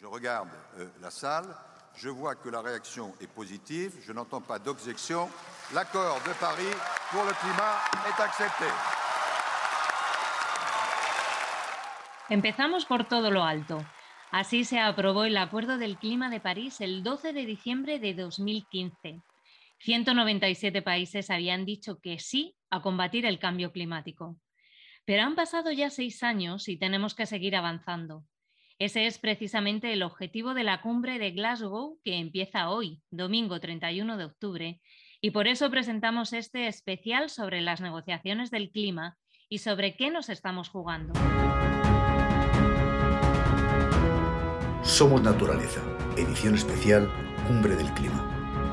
Je regarde la salle, je vois que la réaction est positive, je n'entends pas d'objection. L'accord de Paris pour le climat est accepté. Empezamos por todo lo alto. Así se aprobó el Acuerdo del Clima de París el 12 de diciembre de 2015. 197 países habían dicho que sí a combatir el cambio climático. Pero han pasado ya 6 años y tenemos que seguir avanzando. Ese es precisamente el objetivo de la cumbre de Glasgow, que empieza hoy, domingo 31 de octubre, y por eso presentamos este especial sobre las negociaciones del clima y sobre qué nos estamos jugando. Somos Naturaleza, edición especial Cumbre del Clima.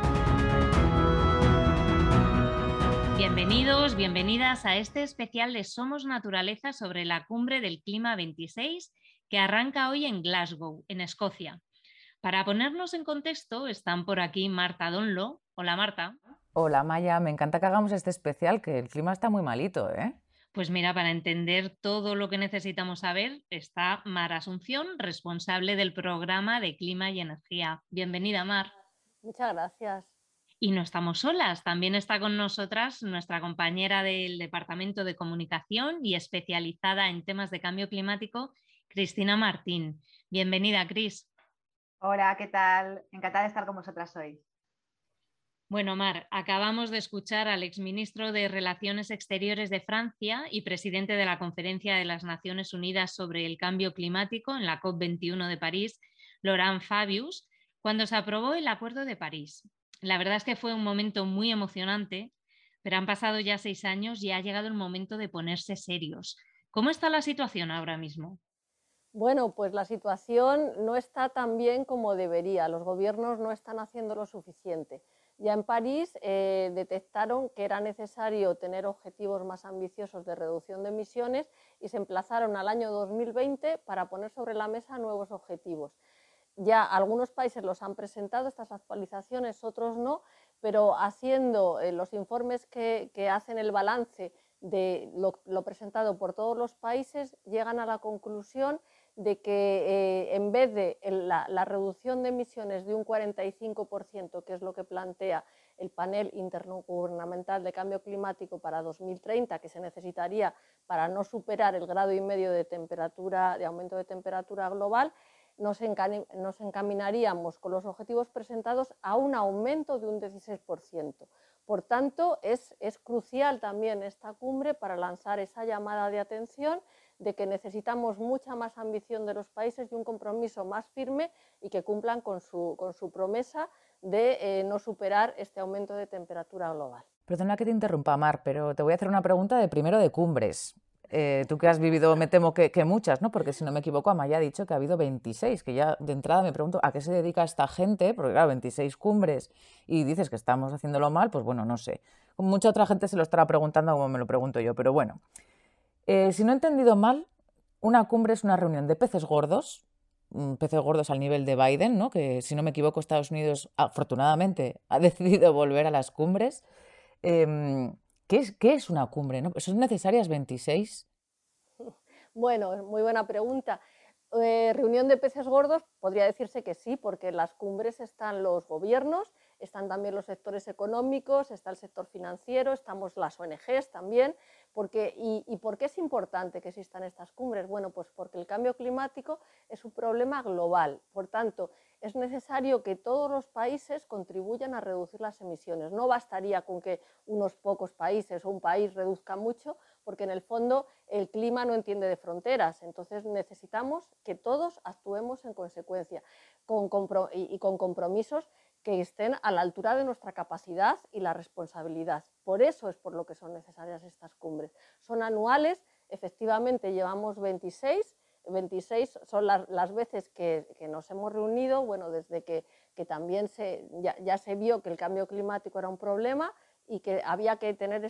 Bienvenidos, bienvenidas a este especial de Somos Naturaleza sobre la Cumbre del Clima 26 que arranca hoy en Glasgow, en Escocia. Para ponernos en contexto, están por aquí Marta Donlo. Hola, Marta. Hola, Maya. Me encanta que hagamos este especial, que el clima está muy malito, ¿eh? Pues mira, para entender todo lo que necesitamos saber está Mar Asunción, responsable del programa de Clima y Energía. Bienvenida, Mar. Muchas gracias. Y no estamos solas, también está con nosotras nuestra compañera del Departamento de Comunicación y especializada en temas de cambio climático, Cristina Martín. Bienvenida, Cris. Hola, ¿qué tal? Encantada de estar con vosotras hoy. Bueno, Mar, acabamos de escuchar al exministro de Relaciones Exteriores de Francia y presidente de la Conferencia de las Naciones Unidas sobre el Cambio Climático en la COP21 de París, Laurent Fabius, cuando se aprobó el Acuerdo de París. La verdad es que fue un momento muy emocionante, pero han pasado ya 6 años y ha llegado el momento de ponerse serios. ¿Cómo está la situación ahora mismo? Bueno, pues la situación no está tan bien como debería. Los gobiernos no están haciendo lo suficiente. Ya en París detectaron que era necesario tener objetivos más ambiciosos de reducción de emisiones y se emplazaron al año 2020 para poner sobre la mesa nuevos objetivos. Ya algunos países los han presentado, estas actualizaciones, otros no, pero haciendo los informes que hacen el balance de lo presentado por todos los países, llegan a la conclusión de que en vez de la reducción de emisiones de un 45%, que es lo que plantea el panel intergubernamental de cambio climático para 2030, que se necesitaría para no superar el 1,5 grados de aumento de temperatura global, nos encaminaríamos con los objetivos presentados a un aumento de un 16%. Por tanto, es crucial también esta cumbre para lanzar esa llamada de atención de que necesitamos mucha más ambición de los países y un compromiso más firme y que cumplan con su promesa de no superar este aumento de temperatura global. Perdona que te interrumpa, Mar, pero te voy a hacer una pregunta de cumbres. Tú que has vivido, me temo que muchas, ¿no? Porque si no me equivoco, Amaya ha dicho que ha habido 26, que ya de entrada me pregunto a qué se dedica esta gente, porque claro, 26 cumbres y dices que estamos haciéndolo mal, pues bueno, no sé. Mucha otra gente se lo estará preguntando como me lo pregunto yo, pero bueno. Si no he entendido mal, una cumbre es una reunión de peces gordos al nivel de Biden, ¿no? Que si no me equivoco, Estados Unidos afortunadamente ha decidido volver a las cumbres. ¿Qué es una cumbre, ¿no? ¿Son necesarias 26? Bueno, muy buena pregunta. Reunión de peces gordos, podría decirse que sí, porque en las cumbres están los gobiernos, están también los sectores económicos, está el sector financiero, estamos las ONGs también. ¿Y por qué es importante que existan estas cumbres? Bueno, pues porque el cambio climático es un problema global. Por tanto, es necesario que todos los países contribuyan a reducir las emisiones. No bastaría con que unos pocos países o un país reduzca mucho, porque en el fondo el clima no entiende de fronteras. Entonces necesitamos que todos actuemos en consecuencia con compromisos que estén a la altura de nuestra capacidad y la responsabilidad. Por eso es por lo que son necesarias estas cumbres. Son anuales, efectivamente llevamos 26 son las veces que nos hemos reunido, bueno, desde que también ya se vio que el cambio climático era un problema y que había que tener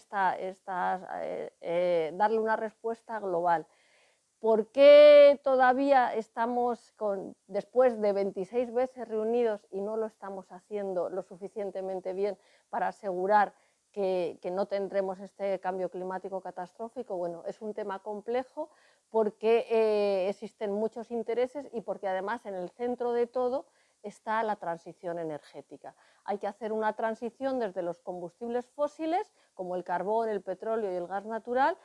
darle una respuesta global. ¿Por qué todavía estamos después de 26 veces reunidos y no lo estamos haciendo lo suficientemente bien para asegurar que no tendremos este cambio climático catastrófico? Bueno, es un tema complejo porque existen muchos intereses y porque además en el centro de todo está la transición energética. Hay que hacer una transición desde los combustibles fósiles, como el carbón, el petróleo y el gas natural,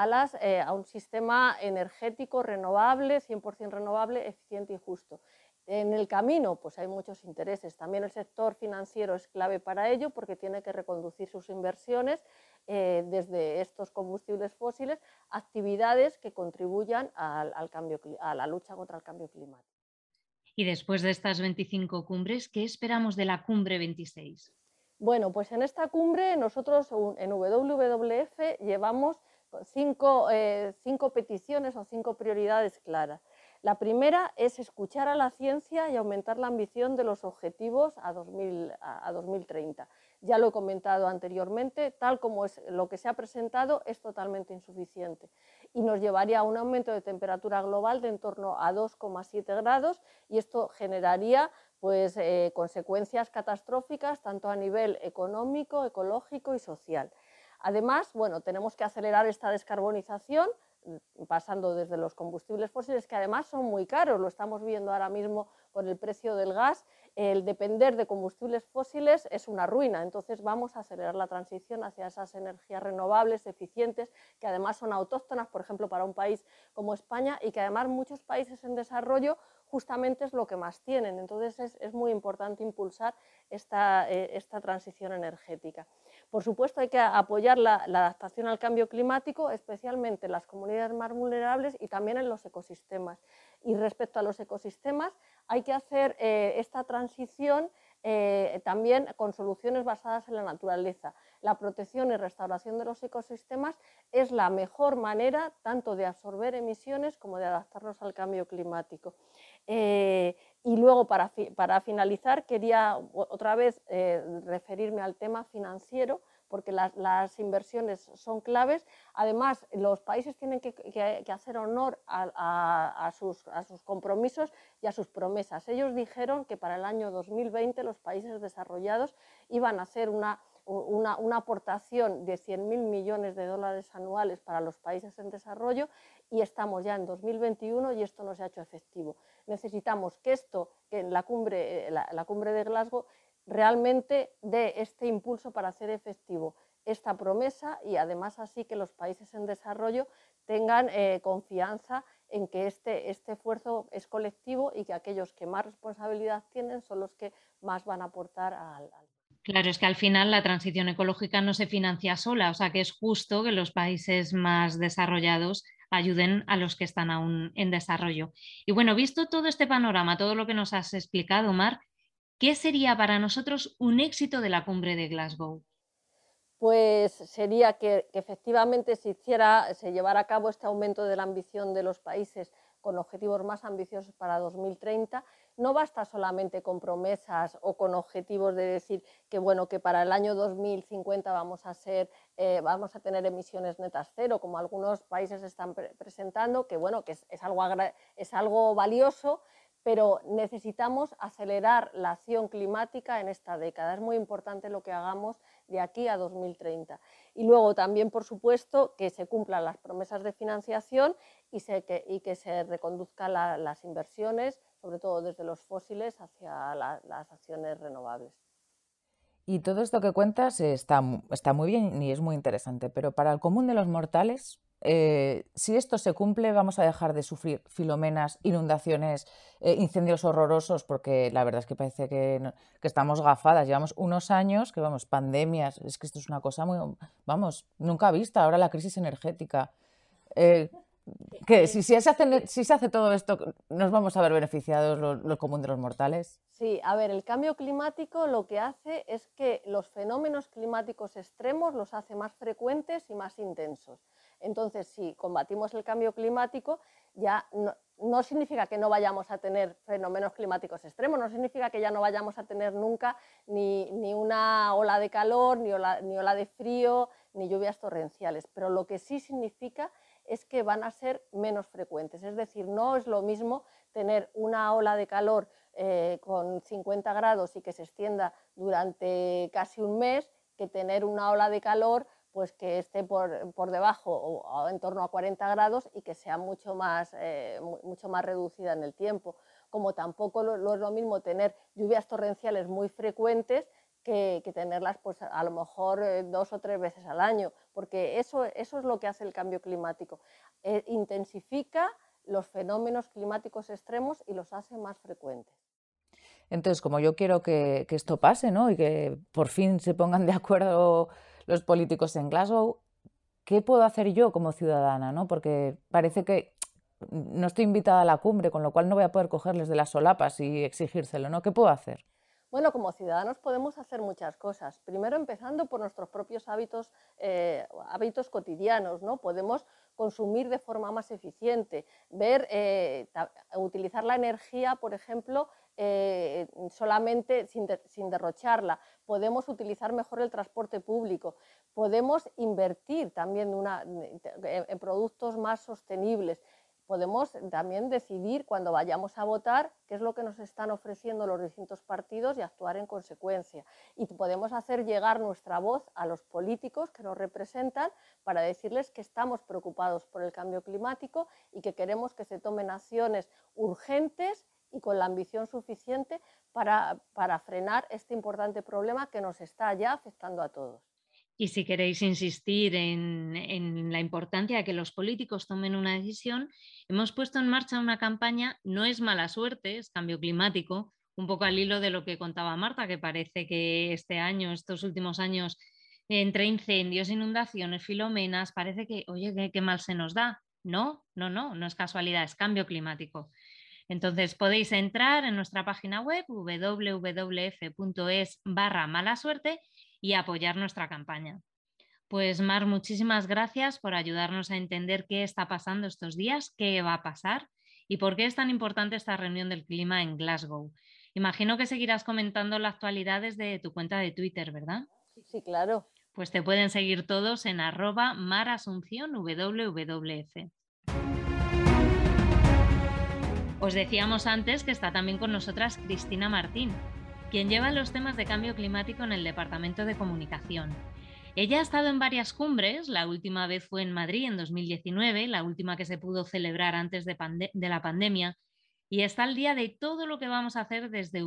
a un sistema energético renovable, 100% renovable, eficiente y justo. En el camino pues hay muchos intereses. También el sector financiero es clave para ello porque tiene que reconducir sus inversiones desde estos combustibles fósiles a actividades que contribuyan a la lucha contra el cambio climático. Y después de estas 25 cumbres, ¿qué esperamos de la cumbre 26? Bueno, pues en esta cumbre nosotros en WWF llevamos cinco peticiones o 5 prioridades claras. La primera es escuchar a la ciencia y aumentar la ambición de los objetivos a 2030. Ya lo he comentado anteriormente, tal como es lo que se ha presentado es totalmente insuficiente y nos llevaría a un aumento de temperatura global de en torno a 2,7 grados y esto generaría pues, consecuencias catastróficas tanto a nivel económico, ecológico y social. Además, bueno, tenemos que acelerar esta descarbonización pasando desde los combustibles fósiles, que además son muy caros, lo estamos viendo ahora mismo por el precio del gas. El depender de combustibles fósiles es una ruina, entonces vamos a acelerar la transición hacia esas energías renovables, eficientes, que además son autóctonas, por ejemplo, para un país como España y que además muchos países en desarrollo justamente es lo que más tienen, entonces es muy importante impulsar esta transición energética. Por supuesto hay que apoyar la adaptación al cambio climático, especialmente en las comunidades más vulnerables y también en los ecosistemas. Y respecto a los ecosistemas hay que hacer esta transición también con soluciones basadas en la naturaleza. La protección y restauración de los ecosistemas es la mejor manera tanto de absorber emisiones como de adaptarnos al cambio climático. Y luego, para finalizar, quería otra vez referirme al tema financiero, porque las inversiones son claves. Además, los países tienen que hacer honor a sus compromisos y a sus promesas. Ellos dijeron que para el año 2020 los países desarrollados iban a hacer una aportación de 100.000 millones de dólares anuales para los países en desarrollo y estamos ya en 2021 y esto no se ha hecho efectivo. Necesitamos que la cumbre de Glasgow realmente dé este impulso para hacer efectivo esta promesa y además así que los países en desarrollo tengan confianza en que este esfuerzo es colectivo y que aquellos que más responsabilidad tienen son los que más van a aportar al. Claro, es que al final la transición ecológica no se financia sola, o sea que es justo que los países más desarrollados ayuden a los que están aún en desarrollo. Y bueno, visto todo este panorama, todo lo que nos has explicado, Mar, ¿qué sería para nosotros un éxito de la cumbre de Glasgow? Pues sería que efectivamente se llevara a cabo este aumento de la ambición de los países con objetivos más ambiciosos para 2030. No basta solamente con promesas o con objetivos de decir que, bueno, que para el año 2050 vamos a tener emisiones netas cero, como algunos países están presentando, que, bueno, que es algo valioso, pero necesitamos acelerar la acción climática en esta década. Es muy importante lo que hagamos de aquí a 2030. Y luego también, por supuesto, que se cumplan las promesas de financiación y que se reconduzcan las inversiones, sobre todo desde los fósiles hacia las acciones renovables. Y todo esto que cuentas está muy bien y es muy interesante, pero para el común de los mortales, si esto se cumple, vamos a dejar de sufrir filomenas, inundaciones, incendios horrorosos, porque la verdad es que parece que estamos gafadas. Llevamos unos años que, vamos, pandemias, es que esto es una cosa muy, vamos, nunca vista. Ahora la crisis energética. Que si se hace todo esto, ¿nos vamos a ver beneficiados lo común de los mortales? Sí, a ver, el cambio climático lo que hace es que los fenómenos climáticos extremos los hace más frecuentes y más intensos. Entonces, si combatimos el cambio climático, ya no significa que no vayamos a tener fenómenos climáticos extremos, no significa que ya no vayamos a tener nunca ni una ola de calor, ni ola de frío, ni lluvias torrenciales, pero lo que sí significa es que van a ser menos frecuentes. Es decir, no es lo mismo tener una ola de calor con 50 grados y que se extienda durante casi un mes que tener una ola de calor pues que esté por debajo o en torno a 40 grados y que sea mucho más reducida en el tiempo. Como tampoco no es lo mismo tener lluvias torrenciales muy frecuentes que tenerlas pues, a lo mejor 2 o 3 veces al año, porque eso es lo que hace el cambio climático. Intensifica los fenómenos climáticos extremos y los hace más frecuentes. Entonces, como yo quiero que esto pase, ¿no? Y que por fin se pongan de acuerdo los políticos en Glasgow, ¿qué puedo hacer yo como ciudadana, ¿no? Porque parece que no estoy invitada a la cumbre, con lo cual no voy a poder cogerles de las solapas y exigírselo, ¿no? ¿Qué puedo hacer? Bueno, como ciudadanos podemos hacer muchas cosas. Primero, empezando por nuestros propios hábitos cotidianos, ¿no? Podemos consumir de forma más eficiente, utilizar la energía, por ejemplo, solamente sin derrocharla. Podemos utilizar mejor el transporte público. Podemos invertir también en productos más sostenibles. Podemos también decidir cuando vayamos a votar qué es lo que nos están ofreciendo los distintos partidos y actuar en consecuencia. Y podemos hacer llegar nuestra voz a los políticos que nos representan para decirles que estamos preocupados por el cambio climático y que queremos que se tomen acciones urgentes y con la ambición suficiente para frenar este importante problema que nos está ya afectando a todos. Y si queréis insistir en la importancia de que los políticos tomen una decisión, hemos puesto en marcha una campaña, no es mala suerte, es cambio climático, un poco al hilo de lo que contaba Marta, que parece que estos últimos años, entre incendios, inundaciones, filomenas, parece que, oye, qué mal se nos da. No es casualidad, es cambio climático. Entonces podéis entrar en nuestra página web www.es/malasuerte y apoyar nuestra campaña. Pues Mar, muchísimas gracias por ayudarnos a entender qué está pasando estos días, qué va a pasar y por qué es tan importante esta reunión del clima en Glasgow. Imagino que seguirás comentando la actualidad desde tu cuenta de Twitter, ¿verdad? Sí, claro. Pues te pueden seguir todos en @marasunciónwwf. Os decíamos antes que está también con nosotras Cristina Martín, quien lleva los temas de cambio climático en el Departamento de Comunicación. Ella ha estado en varias cumbres, la última vez fue en Madrid en 2019, la última que se pudo celebrar antes de la pandemia, y está al día de todo lo que vamos a hacer desde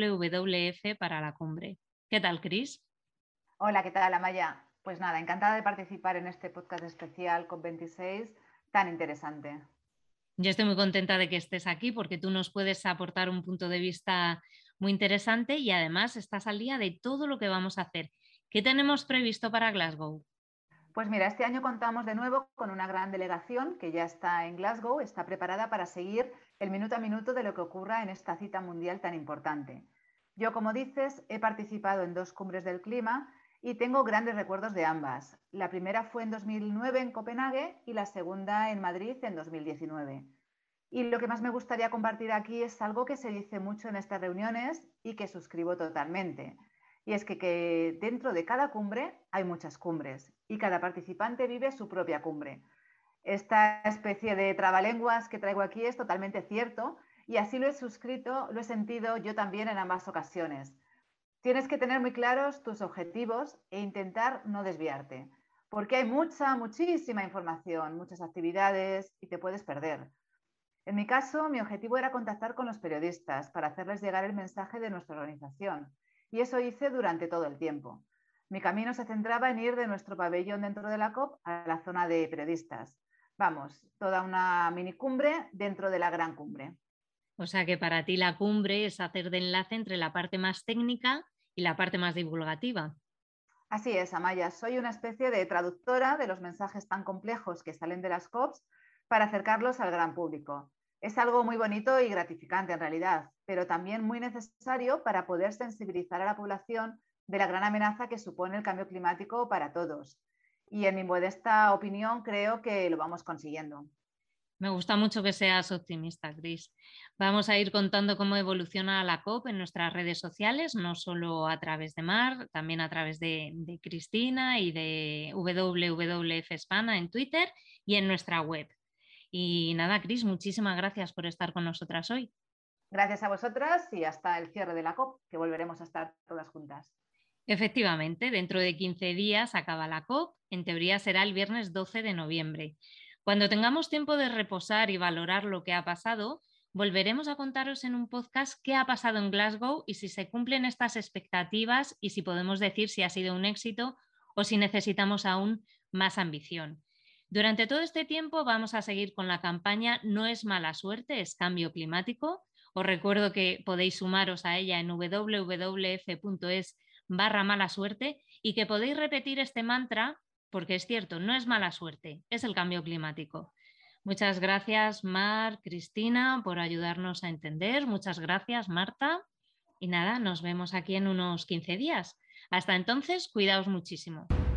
WWF para la cumbre. ¿Qué tal, Cris? Hola, ¿qué tal, Amaya? Pues nada, encantada de participar en este podcast especial COP26 tan interesante. Yo estoy muy contenta de que estés aquí porque tú nos puedes aportar un punto de vista muy interesante y además estás al día de todo lo que vamos a hacer. ¿Qué tenemos previsto para Glasgow? Pues mira, este año contamos de nuevo con una gran delegación que ya está en Glasgow, está preparada para seguir el minuto a minuto de lo que ocurra en esta cita mundial tan importante. Yo, como dices, he participado en 2 cumbres del clima y tengo grandes recuerdos de ambas. La primera fue en 2009 en Copenhague y la segunda en Madrid en 2019. Y lo que más me gustaría compartir aquí es algo que se dice mucho en estas reuniones y que suscribo totalmente. Y es que dentro de cada cumbre hay muchas cumbres y cada participante vive su propia cumbre. Esta especie de trabalenguas que traigo aquí es totalmente cierto y así lo he sentido yo también en ambas ocasiones. Tienes que tener muy claros tus objetivos e intentar no desviarte, porque hay muchísima información, muchas actividades y te puedes perder. En mi caso, mi objetivo era contactar con los periodistas para hacerles llegar el mensaje de nuestra organización, y eso hice durante todo el tiempo. Mi camino se centraba en ir de nuestro pabellón dentro de la COP a la zona de periodistas. Vamos, toda una mini cumbre dentro de la gran cumbre. O sea que para ti la cumbre es hacer de enlace entre la parte más técnica y la parte más divulgativa. Así es, Amaya. Soy una especie de traductora de los mensajes tan complejos que salen de las COPs para acercarlos al gran público. Es algo muy bonito y gratificante en realidad, pero también muy necesario para poder sensibilizar a la población de la gran amenaza que supone el cambio climático para todos. Y en mi modesta opinión creo que lo vamos consiguiendo. Me gusta mucho que seas optimista, Cris. Vamos a ir contando cómo evoluciona la COP en nuestras redes sociales, no solo a través de Mar, también a través de Cristina y de WWF España en Twitter y en nuestra web. Y nada, Cris, muchísimas gracias por estar con nosotras hoy. Gracias a vosotras y hasta el cierre de la COP, que volveremos a estar todas juntas. Efectivamente, dentro de 15 días acaba la COP, en teoría será el viernes 12 de noviembre. Cuando tengamos tiempo de reposar y valorar lo que ha pasado, volveremos a contaros en un podcast qué ha pasado en Glasgow y si se cumplen estas expectativas y si podemos decir si ha sido un éxito o si necesitamos aún más ambición. Durante todo este tiempo vamos a seguir con la campaña No es mala suerte, es cambio climático. Os recuerdo que podéis sumaros a ella en www.es/mala suerte y que podéis repetir este mantra porque es cierto, no es mala suerte, es el cambio climático. Muchas gracias, Mar, Cristina, por ayudarnos a entender. Muchas gracias, Marta. Y nada, nos vemos aquí en unos 15 días. Hasta entonces, cuidaos muchísimo.